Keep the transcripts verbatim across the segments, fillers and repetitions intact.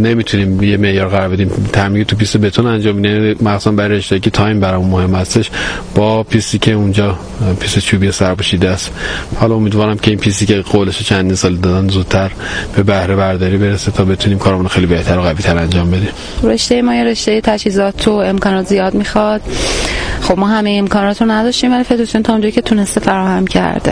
نمیتونیم یه معیار قرار بدیم. تمرین تو پیست بتون انجام میدیم مخصوصا برای رشته‌ای که تایم برامون مهم هستش، با پیستی که اونجا پیست چوبی سرپوشیده است. حالا امیدوارم که این پیستی که قولش چندین سال دادن زودتر به بهره برداری برسه تا بتونیم کارمون خیلی بهتر و قوی‌تر انجام بدیم. رشته ما یه رشته تجهیزات و امکانات زیاد میخواد. خب ما همه امکانات رو نداشتیم ولی فدراسیون تا اونجایی که تونسته فراهم کرده.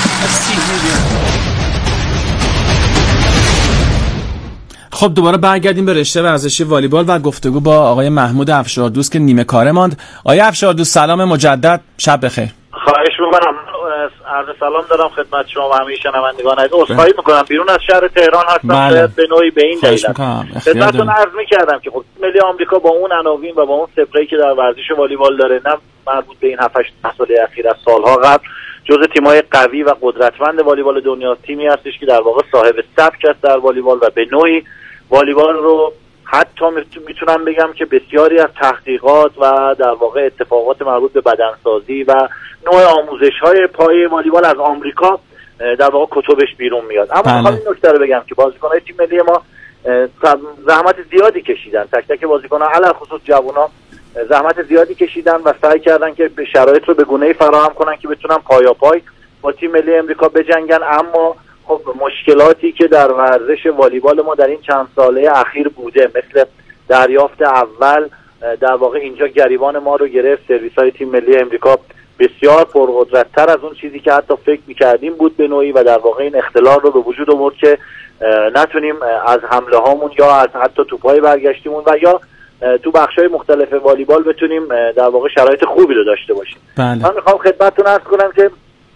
خب دوباره برگردیم به رشته ورزشی والیبال و گفتگو با آقای محمود افشاردوست که نیمه کاره ماند. آقای افشاردوست سلام مجدد، شب بخیر. خواهش می‌کنم. عرض سلام دارم خدمت شما و همه شنوندگان عزیز. عذرخواهی می‌کنم بیرون از شهر تهران هستم. بله. به نوعی به این دلیل خدمتتون عرض می‌کردم که خب ملی آمریکا با اون عناوین و با اون سپری که در ورزش والیبال داره، نه مربوط به این هفت هشت سال اخیر، از سالها قبل جزء تیم‌های قوی و قدرتمند والیبال دنیا، تیمی هستش که در واقع صاحب سبک است در والیبال و به نوعی والیبال رو حتی میتونم بگم که بسیاری از تحقیقات و در واقع اتفاقات مربوط به بدنسازی و نوع آموزش‌های پایه والیبال از آمریکا در واقع کتبش بیرون میاد. اما میخوام این نکته رو بگم که بازیکن‌های تیم ملی ما زحمت زیادی کشیدن، تک تک بازیکن‌ها علاوه خصوص جوونا زحمت زیادی کشیدن و سعی کردن که به شرایط رو به گونه‌ای فراهم کنن که بتونن پایاپای با تیم ملی امریکا بجنگن. اما خب مشکلاتی که در ورزش والیبال ما در این چند ساله اخیر بوده، مثل دریافت اول، در واقع اینجا گریبان ما رو گرفت. سرویس‌های تیم ملی امریکا بسیار پرقدرت‌تر از اون چیزی که حتی فکر می‌کردیم بود به نوعی و در واقع این اختلال رو به وجود آورد که نتونیم از حمله هامون یا از حتی توپ‌های برگشتیمون و یا تو بخش‌های مختلف والیبال بتونیم در واقع شرایط خوبی رو داشته باشیم. بله. من می‌خوام خدمتتون عرض کنم که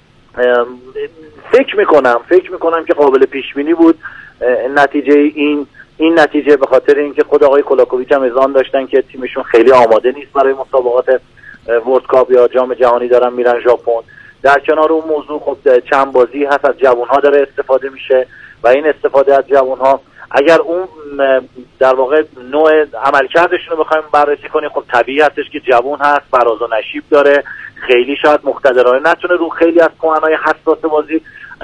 فکر میکنم فکر میکنم که قابل پیش بینی بود نتیجه این این نتیجه، به خاطر اینکه خود آقای کولاکوویچ هم اذعان داشتن که تیمشون خیلی آماده نیست برای مسابقات ورلد کاپ یا جام جهانی، دارن میرن ژاپن. در کنار اون موضوع خب چند بازی هست از جوان‌ها داره استفاده میشه و این استفاده از جوان‌ها اگر اون در واقع نوع عملکردشون رو بخوایم بررسی کنیم، خب طبیعی هستش که جوان هست، فراز و نشیب داره، خیلی شاید مقتدرانه نتونه رو خیلی از کهن‌های حساس بازی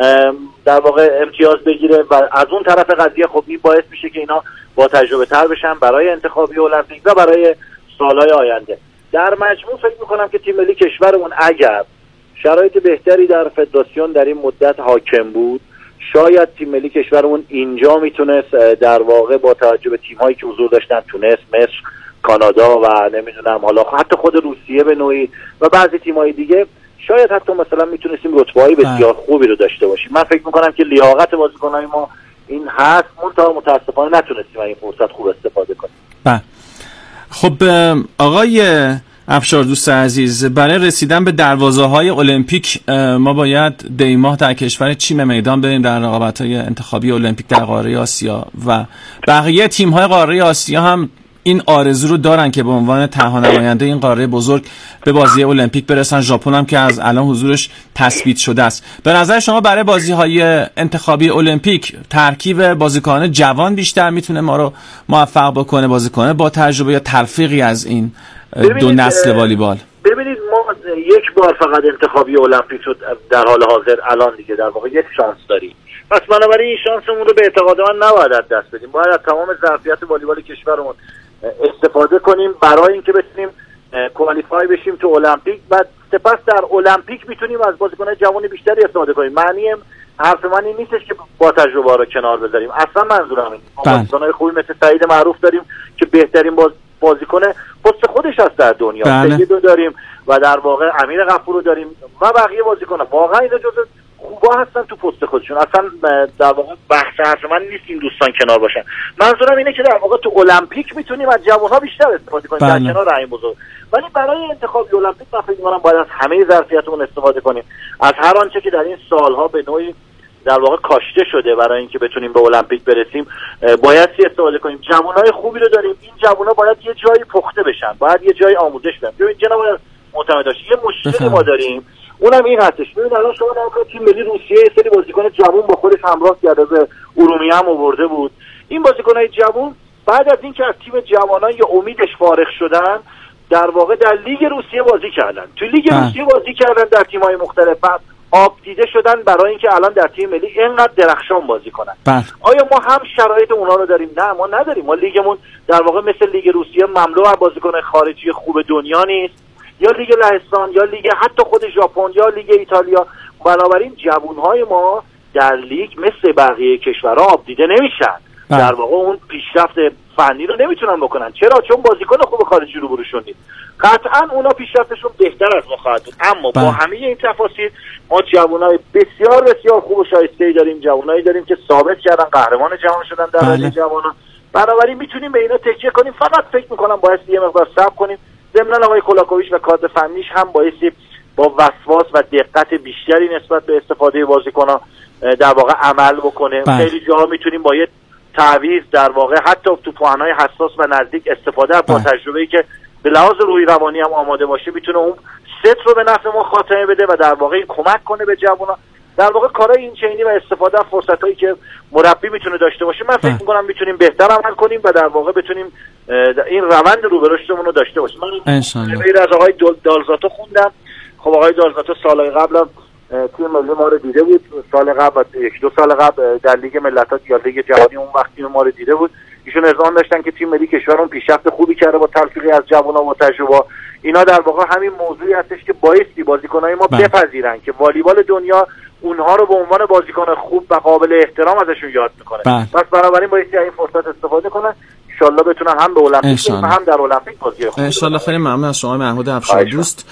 در واقع امتیاز بگیره و از اون طرف قضیه خب این باعث میشه که اینا با تجربه تر بشن برای انتخابی المپیک و برای سالهای آینده. در مجموع فکر میکنم که تیم ملی کشورمون اگر شرایط بهتری در فدراسیون در این مدت حاکم بود، شاید تیم ملی کشورمون اینجا میتونست در واقع با توجه به تیم‌هایی که حضور داشتن، تونس، مصر، کانادا و نمیدونم حالا حتی خود روسیه به نوعی و بعضی تیم‌های دیگه، شاید حتی مثلا میتونستیم رتبه‌های بسیار خوبی رو داشته باشیم. من فکر میکنم که لیاقت بازیکن‌های ما این هست، منتها متاسفانه نتونستیم این فرصت خوب استفاده کنیم. بله. خب آقای افشاردوست عزیز، برای رسیدن به دروازه‌های المپیک ما باید دی ماه در کشور چین میدان بریم در رقابت‌های انتخابی المپیک در قاره آسیا و بقیه تیم‌های قاره آسیا هم این آرزو رو دارن که به عنوان تنها نماینده این قاره بزرگ به بازی المپیک برسن. ژاپن هم که از الان حضورش تثبیت شده است. به نظر شما برای بازی‌های انتخابی المپیک ترکیب بازیکنان جوان بیشتر میتونه ما رو موفق بکنه، بازیکن با تجربه، یا تلفیقی از این دو نسل والیبال؟ ببینید ما یک بار فقط انتخابی المپیک شد در حال حاضر، الان دیگه در واقع یک شانس داریم. پس بنابراین این شانسمون رو به اعتقاد من نباید از دست بدیم. باید از تمام ظرفیت والیبال کشورمون استفاده کنیم برای اینکه بتونیم کوالیفای بشیم تو المپیک و سپس در المپیک میتونیم از بازیکن‌های جوان بیشتری استفاده کنیم. معنی حرف من این نیستش که با تجربه رو کنار بذاریم، اصلا منظورم اینه. بازیکن‌های خوبی مثل سعید معروف داریم که بهترین باز بازیکن پست خودش هست در دنیا. سیدو داریم و در واقع امیر غفور رو داریم و بقیه بازیکن‌ها واقعا اینا جزو خوبا هستن تو پست خودشون. اصلا در واقع بحث حرف من نیست این دوستان کنار باشن. منظورم اینه که در واقع تو المپیک میتونیم از جوان‌ها بیشتر استفاده کنیم در کنار این بزرگ، ولی برای انتخاب المپیک من فکر می‌کنم باید از همه ظرفیتمون استفاده کنیم، از هر آنچه که در این سالها به نوعی در واقع کاشته شده برای اینکه بتونیم به المپیک برسیم باید استفاده کنیم. جوانای خوبی رو داریم، این جوانا باید یه جایی پخته بشن، باید یه جایی آموزش ببینن. ببین جناب معتمد داشت یه مشکلی ما داریم، اونم این هستش. ببین الان شما نگاه تیم ملی روسیه یه سری بازیکن جوان با خودش همراه کرده، به ارومیه هم آورده بود. این بازیکنای جوان بعد از اینکه از تیم جوانان یا امیدش فارغ شدن، در واقع در لیگ روسیه بازی کردن، تو لیگ روسیه بازی کردن در تیم‌های مختلف، بعد آب دیده شدن برای اینکه الان در تیم ملی اینقدر درخشان بازی کنن. بله. آیا ما هم شرایط اونا رو داریم؟ نه ما نداریم. ما لیگمون در واقع مثل لیگ روسیه مملو از بازیکن خارجی خوب دنیا نیست، یا لیگ لهستان یا لیگ حتی خود ژاپن یا لیگ ایتالیا. بنابراین جوانهای ما در لیگ مثل بقیه کشورها آب دیده نمیشن. بله. در واقع اون پیشرفت فنی رو نمیتونن بکنن. چرا؟ چون بازیکن خوب خارجی روبروشون نیست. قطعا اونا پیشرفتشون بهتر از ما خواهد بود، اما با همه این تفاصیل ما جوانای بسیار بسیار خوب و شایسته‌ای داریم، جوانایی داریم که ثابت کردن قهرمان جهان شدن در حوزه جوانان. بنابراین میتونیم به اینا تکیه کنیم. فقط فکر میکنم باید یه مقدار صبر کنیم. ضمن آقای کولاکوویچ و کادر فنیش هم بایستی با وسواس و دقت بیشتری نسبت به استفاده بازیکن‌ها در واقع عمل بکنه. خیلی جاها میتونیم با یه تعویض در واقع حتی تو پوان‌های حساس و نزدیک استفاده از با تجربه‌ای که به لحاظ روحی روانی هم آماده باشه میتونه اون ست رو به نفع ما خاتمه بده و در واقع کمک کنه به جوونا. در واقع کارهای این چینی و استفاده از فرصتایی که مربی میتونه داشته باشه من فکر می‌کنم میتونیم بهتر عمل کنیم و در واقع بتونیم این روند رو به رشدمون رو داشته باشیم. من غیر از آقای دالزاتو خوندم. خب آقای دالزاتو سال قبل تیم ملی ما رو دیده بود، سال قبل یک دو سال قبل در لیگ ملت‌ها یا لیگ جهانی اون وقتی ما رو دیده بود. ایشون اذعان داشتن که تیم ملی کشورمون پیشرفت خوبی کرده با تلفیقی از جوان‌ها و تجربه. اینا در واقع همین موضوعی هستش که بایستی بازیکن‌های ما بپذیرن که والیبال دنیا اونها رو به عنوان بازیکن خوب و قابل احترام ازشون یاد میکنه. پس بنابراین بایستی این فرصت استفاده کنن. ان شاءالله بتونن هم به المپیک هم در المپیک بازی خوب. ان شاءالله. خیلی ممنون از شما محمود افشار دوست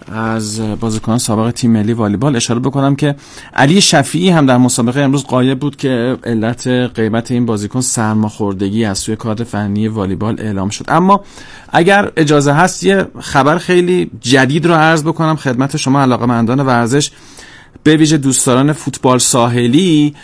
از بازیکنان سابق تیم ملی والیبال. اشاره بکنم که علی شفیعی هم در مسابقه امروز غایب بود که علت غیبت این بازیکن سرماخوردگی از سوی کادر فنی والیبال اعلام شد. اما اگر اجازه هست یه خبر خیلی جدید رو عرض بکنم خدمت شما علاقه‌مندان ورزش، به ویژه دوستداران فوتبال ساحلی،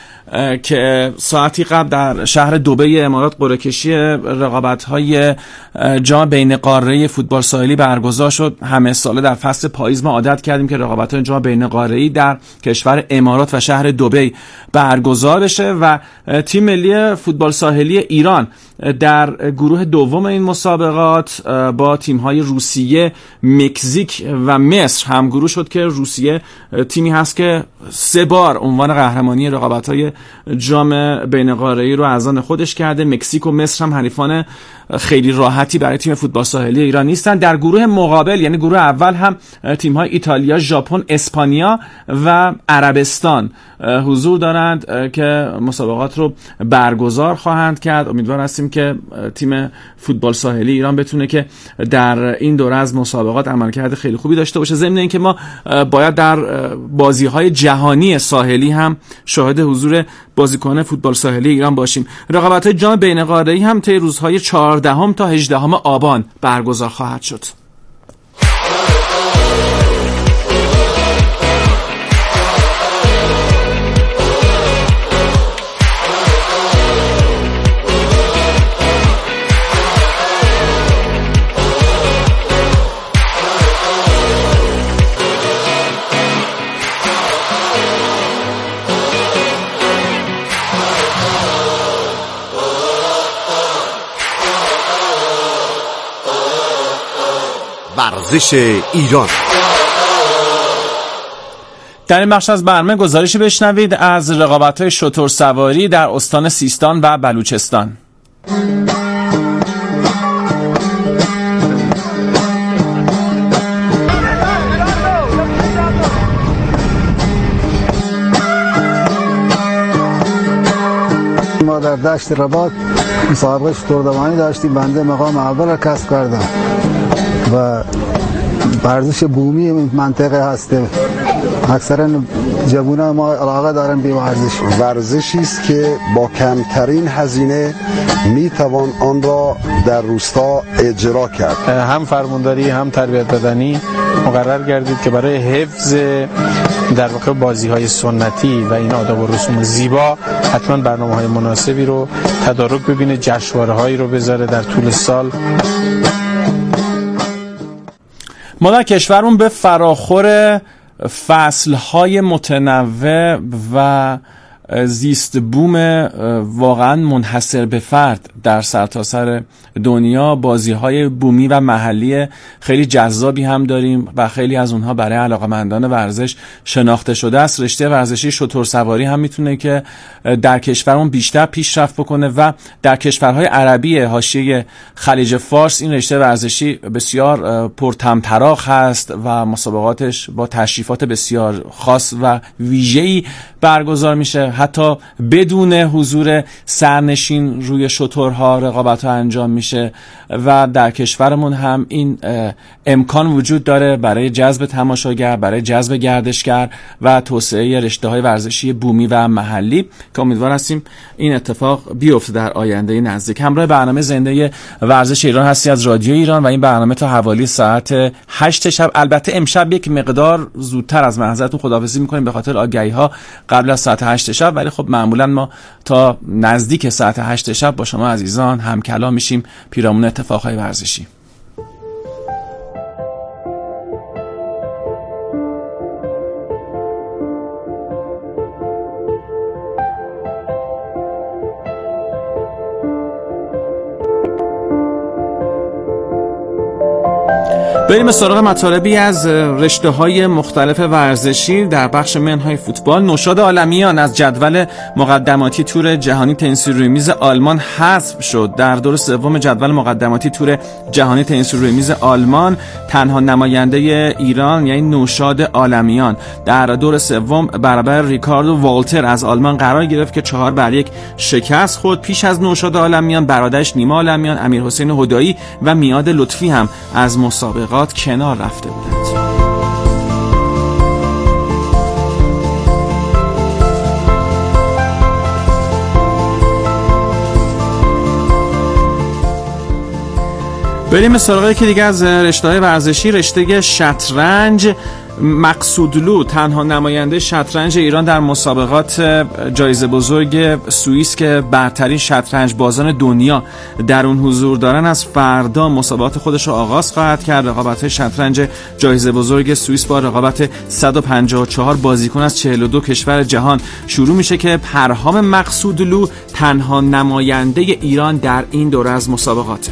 که ساعتی قبل در شهر دبی امارات قرعه کشی رقابت‌های جام بین قاره‌ای فوتبال ساحلی برگزار شد. همه ساله در فصل پاییز ما عادت کردیم که رقابت‌های جام بین قاره‌ای در کشور امارات و شهر دبی برگزار بشه و تیم ملی فوتبال ساحلی ایران در گروه دوم این مسابقات با تیم‌های روسیه، مکزیک و مصر همگروه شد که روسیه تیمی هست که سه بار عنوان قهرمانی رقابت‌های جام بین قاره‌ای رو از آن خودش کرده. مکزیک و مصر هم حریفان خیلی راحتی برای تیم فوتبال ساحلی ایران نیستن. در گروه مقابل یعنی گروه اول هم تیم‌های ایتالیا، ژاپن، اسپانیا و عربستان حضور دارند که مسابقات رو برگزار خواهند کرد. امیدوار هستیم که تیم فوتبال ساحلی ایران بتونه که در این دوره از مسابقات عملکرد خیلی خوبی داشته باشه. ضمن اینکه ما باید در بازی‌های جهانی ساحلی هم شاهد حضور بازیکنان فوتبال ساحلی ایران باشیم. رقابت‌های جام بین قاره‌ای هم طی روزهای چهاردهم تا هجدهم آبان برگزار خواهد شد. ورزش ایران. در این بخش از برنامه گزارشی بشنوید از رقابت‌های شتر سواری در استان سیستان و بلوچستان. ما در دشت رباط مسابقه شتردوانی داشتیم. بنده مقام اول را کسب کردم و ورزش بومی منطقه هسته. اکثرا جوانان ما علاقه دارن به ورزش. ورزشی است که با کمترین هزینه می توان آن را در روستا اجرا کرد. هم فرمانداری هم تربیت بدنی مقرر گردید که برای حفظ در واقع بازی‌های سنتی و این آداب و رسوم زیبا حتما برنامه‌های مناسبی رو تدارک ببینه، جشنواره‌هایی رو بذاره در طول سال. ما در کشورمون به فراخور فصلهای متنوع و زیست بوم واقعا منحصر به فرد در سرتاسر دنیا بازی‌های بومی و محلی خیلی جذابی هم داریم و خیلی از اونها برای علاقه‌مندان ورزش شناخته شده است. رشته ورزشی شترسواری هم میتونه که در کشورمون بیشتر پیشرفت بکنه و در کشورهای عربی حاشیه خلیج فارس این رشته ورزشی بسیار پرطمطراق هست و مسابقاتش با تشریفات بسیار خاص و ویژه‌ای برگزار میشه. حتی بدون حضور سرنشین روی شترها رقابت‌ها انجام میشه و در کشورمون هم این امکان وجود داره برای جذب تماشاگر، برای جذب گردشگر و توسعه رشته‌های ورزشی بومی و محلی که امیدوار هستیم این اتفاق بیفته در آینده نزدیک. همراه برنامه زنده ورزش ایران هستی از رادیو ایران و این برنامه تا حوالی ساعت هشت شب، البته امشب یک مقدار زودتر از معذرتون خداحافظی می‌کنیم به خاطر آگهی‌ها قبل از ساعت هشت شب، ولی خب معمولا ما تا نزدیک ساعت هشت شب با شما عزیزان هم کلام میشیم پیرامون اتفاقهای ورزشی. بریم سراغ مطالبی از رشته‌های مختلف ورزشی در بخش منهای فوتبال. نوشاد عالمیان از جدول مقدماتی تور جهانی تنیس روی میز آلمان حذف شد. در دور سوم جدول مقدماتی تور جهانی تنیس روی میز آلمان تنها نماینده ایران یعنی نوشاد عالمیان در دور سوم برابر ریکاردو والتر از آلمان قرار گرفت که چهار بر یک شکست خورد. پیش از نوشاد عالمیان برادرش نیما عالمیان، امیرحسین هدایی و میاد لطفی هم از مسابقات کنار رفته بودند. بریم سراغ یکی دیگه از رشته‌های ورزشی، رشته شطرنج. مقصودلو تنها نماینده شطرنج ایران در مسابقات جایزه بزرگ سوئیس که برترین شطرنج بازان دنیا در اون حضور دارن از فردا مسابقات خودش رو آغاز خواهد کرد. رقابت شطرنج جایزه بزرگ سوئیس با رقابت صد و پنجاه و چهار بازیکن از چهل و دو کشور جهان شروع میشه که پرهام مقصودلو تنها نماینده ایران در این دوره از مسابقاته.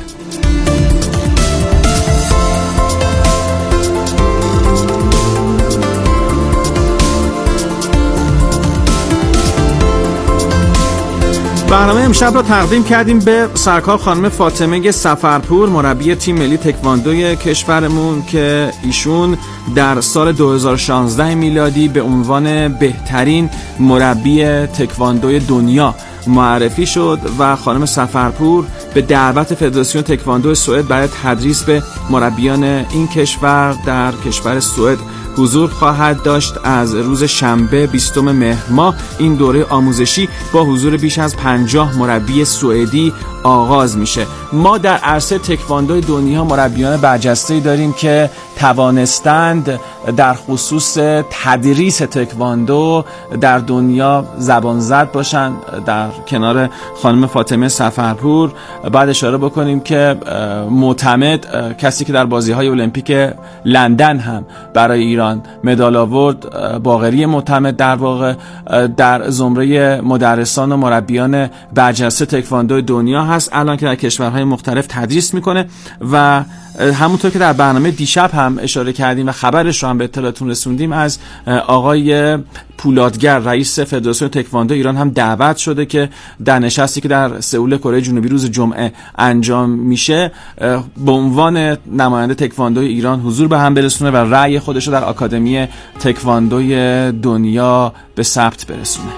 برنامه امشب را تقدیم کردیم به سرکار خانم فاطمه صفرپور، مربی تیم ملی تکواندوی کشورمون که ایشون در سال دو هزار و شانزده میلادی به عنوان بهترین مربی تکواندوی دنیا معرفی شد و خانم صفرپور به دعوت فدراسیون تکواندو سوئد برای تدریس به مربیان این کشور در کشور سوئد حضور خواهد داشت. از روز شنبه بیستم مهر ماه این دوره آموزشی با حضور بیش از پنجاه مربی سوئدی آغاز میشه. ما در عرصه تکواندو دنیا مربیان برجسته‌ای داریم که توانستند در خصوص تدریس تکواندو در دنیا زبان زد باشن. در کنار خانم فاطمه صفرپور بعد اشاره بکنیم که معتمد، کسی که در بازی‌های المپیک لندن هم برای ایران مدال آورد، باقری معتمد در واقع در زمره مدرسان و مربیان برجسته تکواندو دنیا هست الان که در کشورهای مختلف تدریس میکنه و همونطور که در برنامه دیشب هم اشاره کردیم و خبرش رو هم به اطلاعتون رسوندیم، از آقای پولادگر رئیس فدراسیون تکواندو ایران هم دعوت شده که در نشستی که در سئول کره جنوبی روز جمعه انجام میشه به عنوان نماینده تکواندو ایران حضور به هم برسونه و رأی خودش رو در آکادمی تکواندوی دنیا به ثبت برسونه.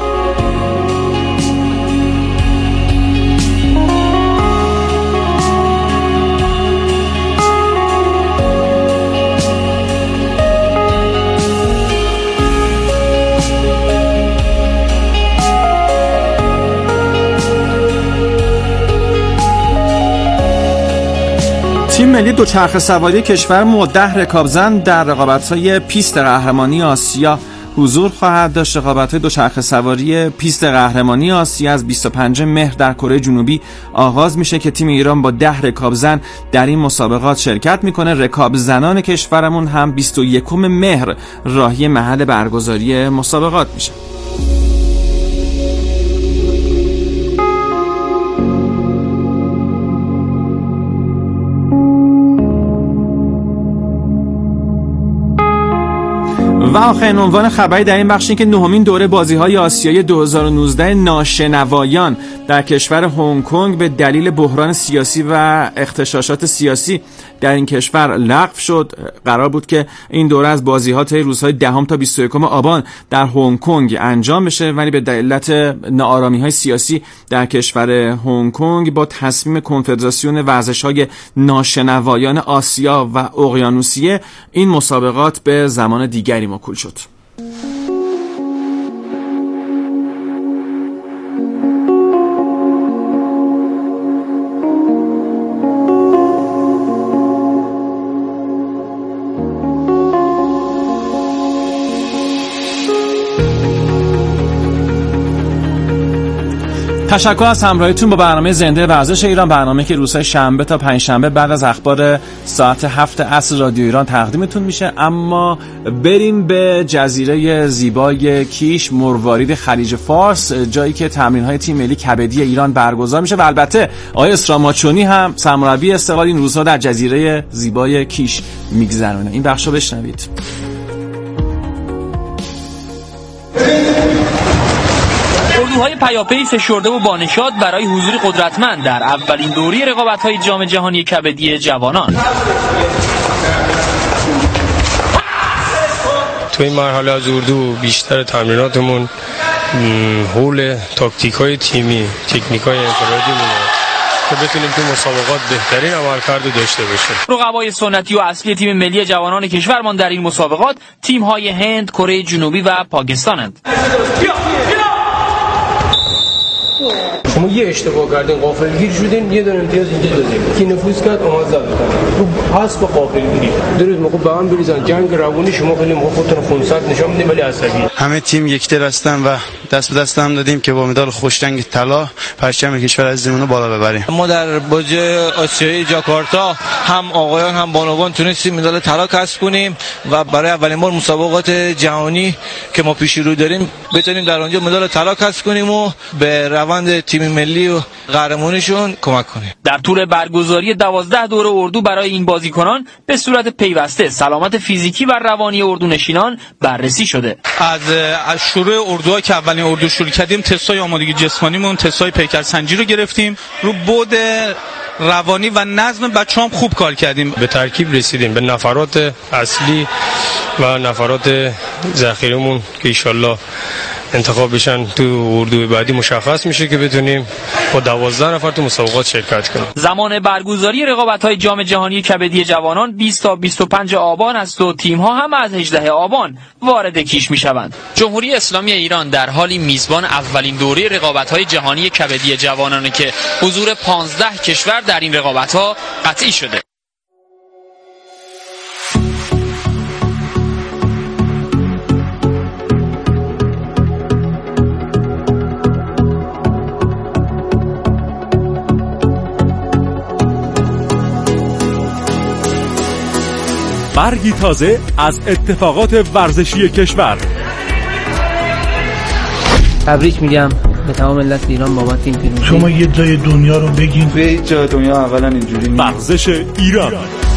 تیم ملی دوچرخه سواری کشور ما ده رکابزن در رقابت‌های پیست قهرمانی آسیا حضور خواهد داشت. رقابت‌های دوچرخه سواری پیست قهرمانی آسیا از بیست و پنجم مهر در کره جنوبی آغاز میشه که تیم ایران با ده رکابزن در این مسابقات شرکت میکنه. رکابزنان کشورمون هم بیست و یکم مهر راهی محل برگزاری مسابقات میشه. و آخرین عنوان خبری در این بخش این که نهمین دوره بازی‌های آسیایی دو هزار و نوزده ناشنوایان در کشور هنگ کنگ به دلیل بحران سیاسی و اغتشاشات سیاسی در این کشور لغو شد. قرار بود که این دوره از بازی‌ها تا روزهای دهم تا بیست و یکم آبان در هنگ کنگ انجام بشه، ولی به علت ناآرامی‌های سیاسی در کشور هنگ کنگ با تصمیم کنفدراسیون ورزش‌های ناشنوایان آسیا و اقیانوسیه این مسابقات به زمان دیگری موکول شد. تشکر از همراهیتون با برنامه زنده ورزش ایران، برنامه که روزهای شنبه تا پنجشنبه بعد از اخبار ساعت هفت عصر رادیو ایران تقدیمتون میشه. اما بریم به جزیره زیبای کیش، مروارید خلیج فارس، جایی که تمرین‌های تیم ملی کبدی ایران برگزار میشه و البته آقای اسراماچونی هم سرمربی استقلال این روزها در جزیره زیبای کیش میگذرونه. این بخشو بشنوید. اردوهای پیاپی فشرده و بانشاد برای حضور قدرتمند در اولین دوره رقابت‌های جام جهانی کبدی جوانان. تو این مرحله از اردو بیشتر تمریناتمون حول تاکتیک‌های تیمی، تکنیک‌های انفرادیمونه که بتونیم تو مسابقات بهترین عملکرد داشته باشیم. رقبای سنتی و اصلی تیم ملی جوانان کشورمان در این مسابقات تیم‌های هند، کره جنوبی و پاکستانند. شما یه اشتباه کردین، غافلگیر شدین، یه دونه امتیاز اینجا دادیم کی نفوذ کرد اومد زد تو حسب غافلگیری درست موقع به هم بریزن جنگ روانی شما خیلی موقع خودتون خونسرد نشون میدین ولی عصبی. همه تیم یکدل هستن و دست به دست هم دادیم که با مدال خوش رنگ طلا پرچم کشور عزیزمون رو بالا ببریم. ما در بازی آسیایی جاکارتا هم آقایان هم بانوان تونستیم مدال طلا کسب کنیم و برای اولین بار مسابقات جهانی که ما پیش رو داریم بتونیم در اونجا مدال طلا کسب کنیم و به روند تیم ملی و قهرمانیشون کمک کنیم. در طول برگزاری دوازده دوره اردو برای این بازیکنان به صورت پیوسته سلامت فیزیکی و روانی اردونشینان بررسی شده. از از شروع اردوها که اولین اردو شروع کردیم تستای آمادگی جسمانیمون، تستای پیکرسنجی رو گرفتیم، رو بعد روانی و نظم بچه‌ها هم خوب کار کردیم. به ترکیب رسیدیم به نفرات اصلی و نفرات ذخیرمون که ان شاءالله انتخاب بشن تو اردو بعدی مشخص میشه که بتونیم با دوازده نفر تو مسابقات شرکت کنیم. زمان برگزاری رقابت‌های جام جهانی کبدی جوانان بیست تا بیست و پنج آبان است و تیم‌ها هم از هجدهم آبان وارد کیش میشوند. جمهوری اسلامی ایران در حالی میزبان اولین دوره رقابت‌های جهانی کبدی جوانان که حضور پانزده کشور در این رقابت‌ها قطعی شده. برگی تازه از اتفاقات ورزشی کشور. تبریک میگم به تمام ملت ایران بابت این پیروزی. شما یه جای دنیا رو بگین. به هیچ جای دنیا اولا اینجوری نیست. ورزش ایران.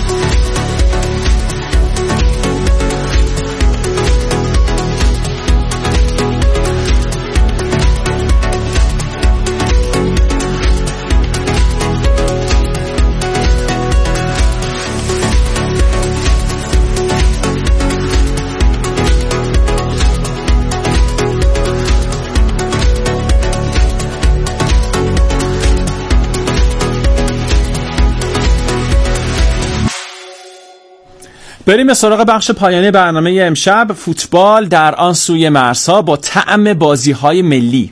بریم به سراغ بخش پایانی برنامه امشب، فوتبال در آن سوی مرزها با طعم بازی‌های ملی.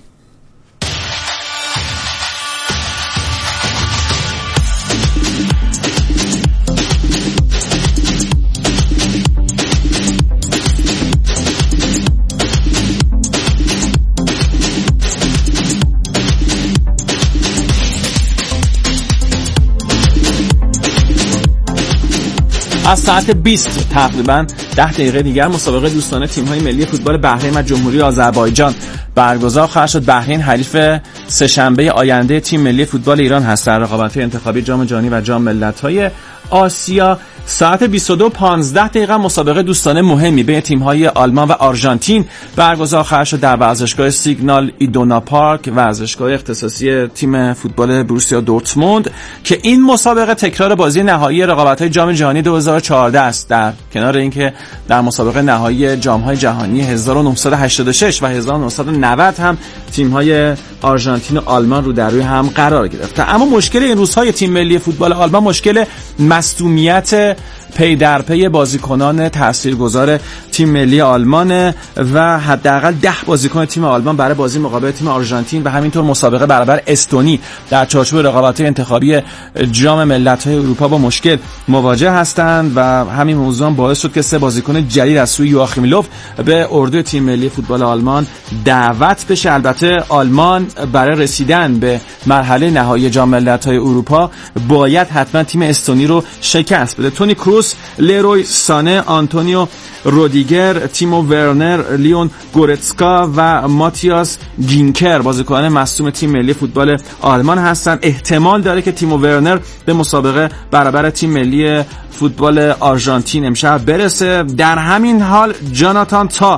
از ساعت بیست تقریبا ده دقیقه دیگر مسابقه دوستانه تیم‌های ملی فوتبال بحرین و جمهوری آذربایجان برگزار خواهد شد. بحرین حریف سه‌شنبه آینده تیم ملی فوتبال ایران هست در رقابت‌های انتخابی جام جهانی و جام ملت‌های آسیا. ساعت بیست و دو و پانزده دقیقه مسابقه دوستانه مهمی بین تیم‌های آلمان و آرژانتین برگزار خواهد شد در ورزشگاه سیگنال ایدونا پارک، ورزشگاه اختصاصی تیم فوتبال بروسیا دورتموند، که این مسابقه تکرار بازی نهایی رقابت‌های جام جهانی دو هزار و چهارده است، در کنار اینکه در مسابقه نهایی جام‌های جهانی هزار و نهصد و هشتاد و شش و هزار و نهصد و نود هم تیم‌های آرژانتین و آلمان رو در روی هم قرار گرفته. اما مشکل این روزهای تیم ملی فوتبال آلمان مشکل مصدومیت پی در پی بازیکنان تاثیرگذار تیم ملی آلمان و حداقل ده بازیکن تیم آلمان برای بازی مقابل تیم آرژانتین و همینطور مسابقه برابر استونی در چارچوب رقابت‌های انتخابی جام ملت‌های اروپا با مشکل مواجه هستند و همین موضوع هم باعث شد که سه بازیکن جدید از سوی یواخیم لوف به اردوی تیم ملی فوتبال آلمان دعوت بشه. البته آلمان برای رسیدن به مرحله نهایی جام ملت‌های اروپا باید حتما تیم استونی رو شکست بده. تونی کروس، لیروی سانه، آنتونیو رودیگر، تیمو ورنر، لیون گورتسکا و ماتیاس گینکر بازیکنان مصدوم تیم ملی فوتبال آلمان هستند. احتمال داره که تیمو ورنر به مسابقه برابر تیم ملی فوتبال آرژانتین امشب برسه. در همین حال جاناتان تا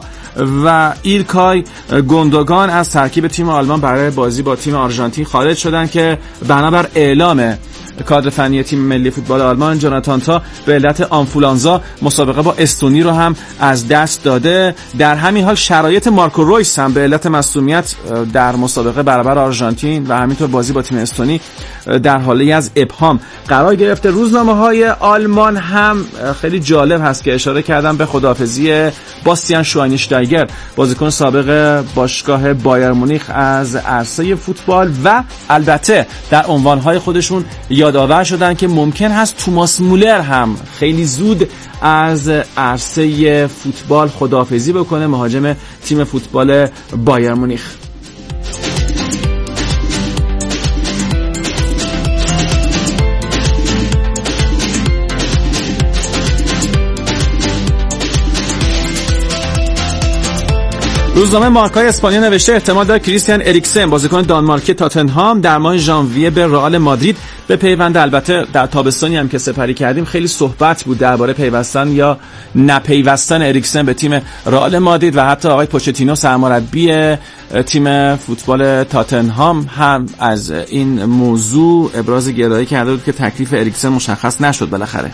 و ایلکای گوندوگان از ترکیب تیم آلمان برای بازی با تیم آرژانتین خارج شدن که بنابر اعلام کادر فنی تیم ملی فوتبال آلمان، جاناتان تا به علت آنفولانزا مسابقه با استونی رو هم از دست داده. در همین حال شرایط مارکو رویس هم به علت مصدومیت در مسابقه برابر آرژانتین و همینطور بازی با تیم استونی در حاله از ابهام قرار گرفته. روزنامه‌های آلمان هم خیلی جالب هست که اشاره کردن به خداحافظی باستیان شواینشتایگر، بازیکن سابق باشگاه بایر مونیخ از عرصه فوتبال، و البته در عنوان‌های خودشون یادآور شدن که ممکن هست توماس مولر هم خیلی زود از عرصه فوتبال خداحافظی بکنه، مهاجم تیم فوتبال بایر مونیخ. روزنامه مارکای اسپانیا نوشته احتمال داره کریستیان اریکسن بازیکن دانمارکی تاتنهام در ماه ژانویه به رئال مادرید به پیوند. البته در تابستانی هم که سپری کردیم خیلی صحبت بود درباره پیوستن یا نپیوستن اریکسن به تیم رئال مادرید و حتی آقای پوچتینو سرمربی تیم فوتبال تاتنهام هم از این موضوع ابراز گرایی کرده بود که تکلیف اریکسن مشخص نشد بالاخره.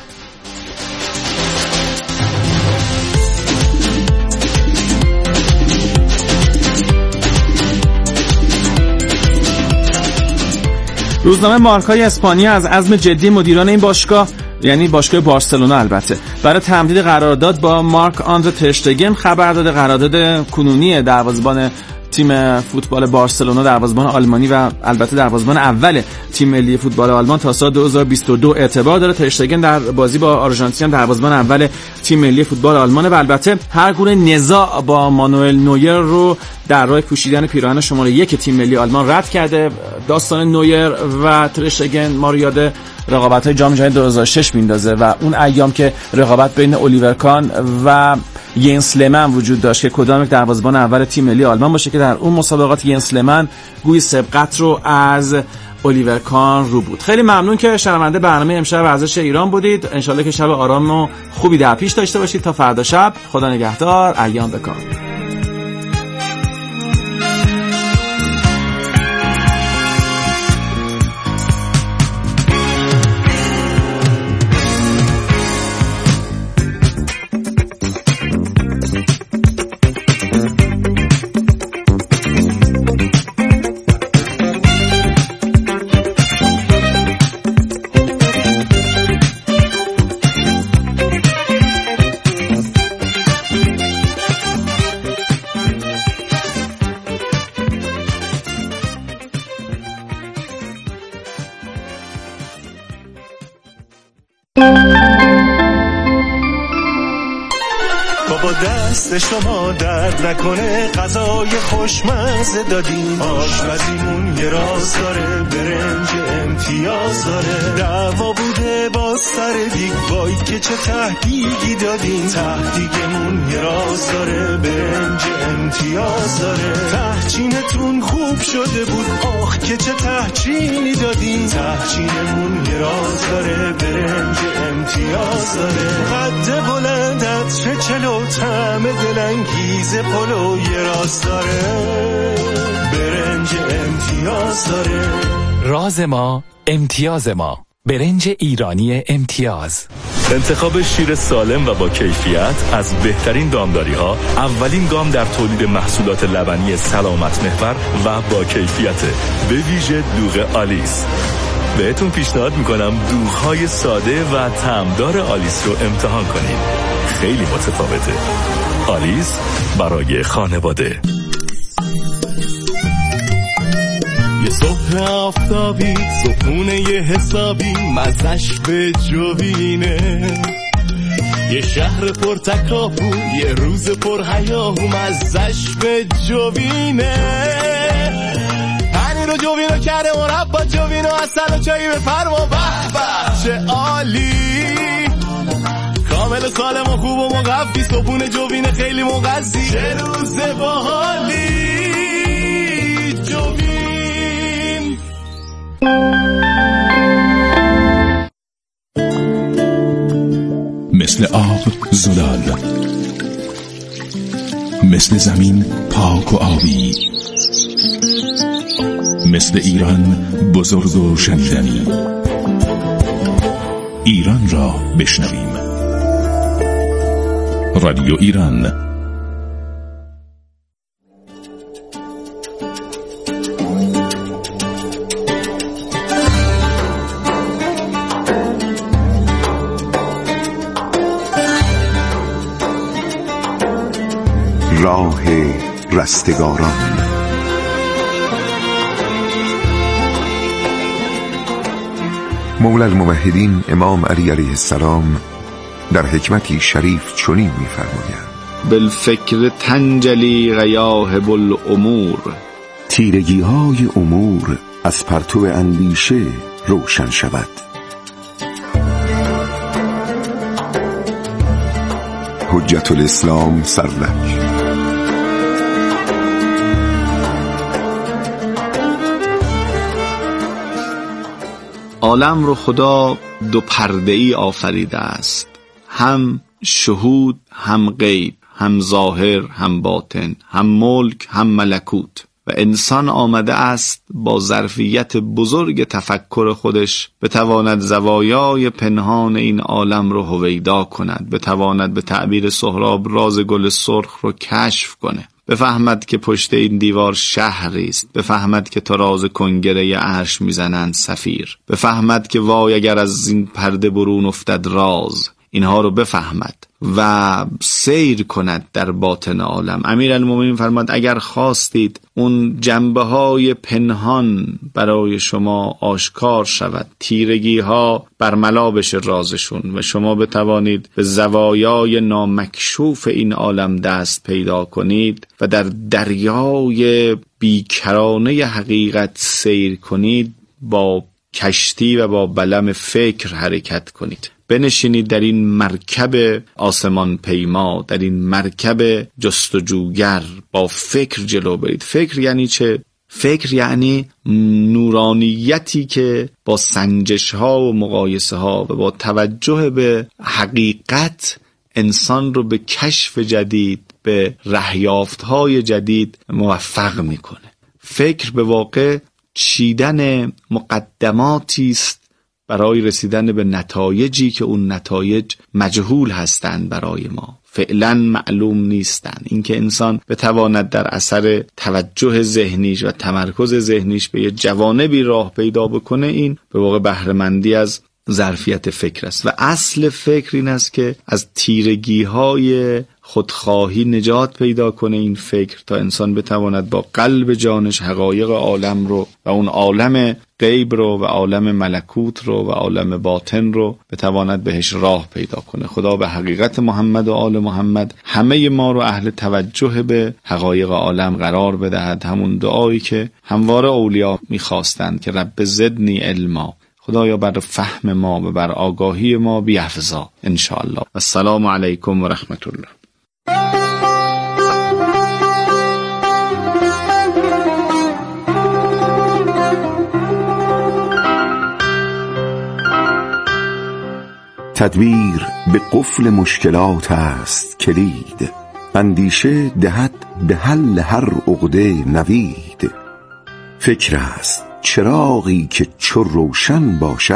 روزنامه مارکای اسپانیا از عزم جدی مدیران این باشگاه، یعنی باشگاه بارسلونا البته، برای تمدید قرارداد با مارک آندره ترشتگن خبر داده. قرارداد کنونی دروازه‌بان تیم فوتبال بارسلونا، دروازه‌بان آلمانی و البته دروازه‌بان اول تیم ملی فوتبال آلمان تا سال دو هزار و بیست و دو اعتبار داره. ترشتگن در بازی با آرژانتین دروازه‌بان اول تیم ملی فوتبال آلمان و البته هر گونه نزاع با مانوئل نویر رو در راه پوشیدن پیراهن شماره یک تیم ملی آلمان رد کرده. داستان نویر و ترشتگن ما رو یاد رقابت‌های جام جهانی دو هزار و شش میندازه و اون ایام که رقابت بین الیور کان و ینس لمن وجود داشت که کدام یک دروازه‌بان اول تیم ملی آلمان باشه، که در اون مسابقات ینس لمن گوی سبقت رو از الیور کان رو بود. خیلی ممنون که شنونده برنامه امشب ورزش ایران بودید. انشالله که شب آرام و خوبی در پیش داشته باشید. تا فردا شب، خدا نگهدار، ایام بکام. بابا دست شما درد نکنه، غذای خوشمزه دادین، آشپزیمون یه راز داره، برنج امتیاز داره، دعوا بوده با سر دیگ، وای که چه تهدیگی دادین، تهدیگمون یه راز داره، برنج امتیاز داره، تهچینتون خوب شده بود، آخ که چه تهچینی دادین، تهچینمون یه راز داره، برنج امتیاز امتیاز داره. قد بلندت چه چلو طعم دلانگیز پلو یه راز داره. برنج امتیاز داره. راز ما امتیاز ما. برنج ایرانی امتیاز. انتخاب شیر سالم و با کیفیت از بهترین دامداری ها اولین گام در تولید محصولات لبنی سلامت محور و با کیفیت، به ویژه دوغ آلیس. بهتون پیشنهاد میکنم دوغ‌های ساده و طعمدار آلیس رو امتحان کنید. خیلی متفاوته. آلیس برای خانواده. یه صبح آفتابی، صبحونه یه حسابی، مزش به جوینه. یه شهر پر تکاپو، یه روز پر هیاهو، مزش به جوینه. پنیر و جوینو کرده مربا، جوینو اصل و چایی بفرما، به به چه عالی. کامل سالم و خوب و مقفی، صبحونه جوینه خیلی مغذی، چه روز باحالی. مثل آب زلال، مثل زمین پاک و آبی، مثل ایران بزرگ و شنیدنی. ایران را بشنویم. رادیو ایران. راه رستگاران. مولا الموحدین امام علی علیه السلام در حکمتی شریف چنین می‌فرمایند: بالفکر تنجلی غیاهب الامور. تیرگی های امور از پرتو اندیشه روشن شود. حجت الاسلام سرلک. عالم رو خدا دو پرده‌ای آفریده است، هم شهود هم غیب، هم ظاهر هم باطن، هم ملک هم ملکوت. و انسان آمده است با ظرفیت بزرگ تفکر خودش بتواند زوایای پنهان این عالم رو هویدا کند، بتواند به تعبیر سهراب راز گل سرخ رو کشف کنه، بفهمد که پشت این دیوار شهری است، بفهمد که تا راز کنگره عرش میزنند صفیر، بفهمد که وای اگر از این پرده برون افتد راز. اینها رو بفهمد و سیر کند در باطن عالم. امیرالمومنین فرماد اگر خواستید اون جنبه های پنهان برای شما آشکار شود، تیرگی ها برملا بشه رازشون و شما بتوانید به زوایای نامکشوف این عالم دست پیدا کنید و در دریای بیکرانه حقیقت سیر کنید، با کشتی و با بلم فکر حرکت کنید. بنشینید در این مرکب آسمان پیما، در این مرکب جستجوگر، با فکر جلو برید. فکر یعنی چه؟ فکر یعنی نورانیتی که با سنجش ها و مقایسه ها و با توجه به حقیقت انسان رو به کشف جدید، به رهیافت های جدید موفق میکنه. فکر به واقع چیدن مقدماتی است برای رسیدن به نتایجی که اون نتایج مجهول هستند، برای ما فعلا معلوم نیستند. اینکه انسان بتواند در اثر توجه ذهنیش و تمرکز ذهنیش به یه جوانبی راه پیدا بکنه، این به واقع بهره‌مندی از ظرفیت فکر است. و اصل فکر این است که از تیرگی‌های خودخواهی نجات پیدا کنه این فکر، تا انسان بتواند با قلب جانش حقایق عالم رو و اون عالم غیب رو و عالم ملکوت رو و عالم باطن رو بتواند بهش راه پیدا کنه. خدا به حقیقت محمد و آل محمد همه ما رو اهل توجه به حقایق عالم قرار بدهد. همون دعایی که همواره اولیا میخواستند که رب زدنی علما، خدایا بر فهم ما و بر آگاهی ما بیفزا انشاءالله. السلام علیکم و رحمت الله. تدبیر به قفل مشکلات است کلید، اندیشه دهد به حل هر عقده نوید. فکر است چراغی که چو روشن باشد